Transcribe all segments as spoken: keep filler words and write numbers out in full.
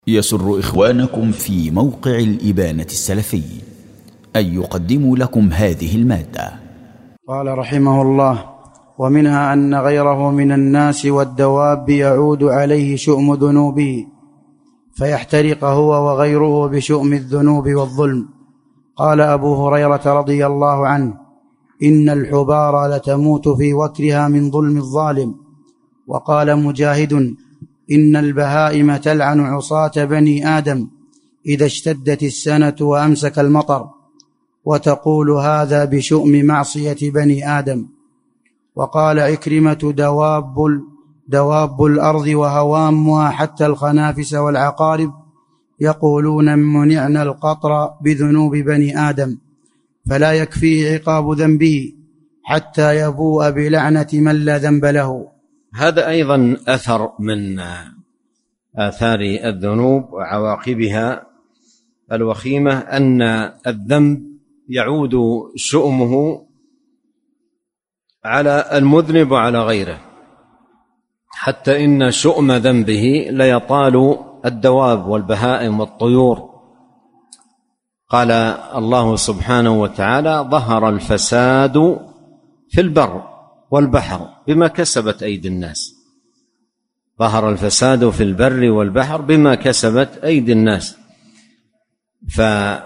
يسر إخوانكم في موقع الإبانة السلفي أن يقدموا لكم هذه المادة. قال رحمه الله: ومنها أن غيره من الناس والدواب يعود عليه شؤم ذنوبه فيحترق هو وغيره بشؤم الذنوب والظلم. قال أبو هريرة رضي الله عنه: إن الحبار لتموت في وكرها من ظلم الظالم. وقال مجاهد: إن البهائم تلعن عصاة بني آدم إذا اشتدت السنة وأمسك المطر، وتقول هذا بشؤم معصية بني آدم. وقال عكرمة: دواب, دواب الأرض وهوامها حتى الخنافس والعقارب يقولون منعنا القطر بذنوب بني آدم، فلا يكفيه عقاب ذنبه حتى يبوء بلعنة من لا ذنب له. هذا أيضا أثر من آثار الذنوب وعواقبها الوخيمة، أن الذنب يعود شؤمه على المذنب وعلى غيره، حتى إن شؤم ذنبه ليطال الدواب والبهائم والطيور. قال الله سبحانه وتعالى: ظهر الفساد في البر والبحر بما كسبت أيدي الناس. ظهر الفساد في البر والبحر بما كسبت أيدي الناس. ف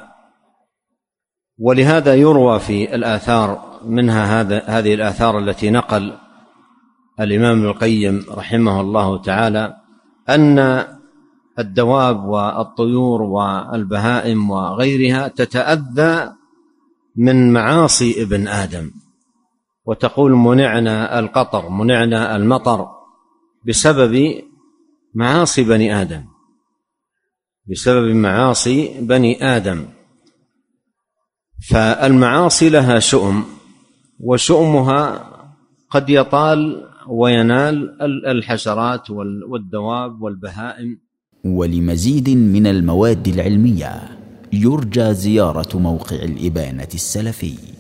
ولهذا يروى في الآثار، منها هذا هذه الآثار التي نقل الإمام ابن القيم رحمه الله تعالى، أن الدواب والطيور والبهائم وغيرها تتأذى من معاصي ابن آدم، وتقول منعنا القطر، منعنا المطر، بسبب معاصي بني آدم، بسبب معاصي بني آدم. فالمعاصي لها شؤم، وشؤمها قد يطال وينال الحشرات والدواب والبهائم. ولمزيد من المواد العلمية يرجى زيارة موقع الإبانة السلفي.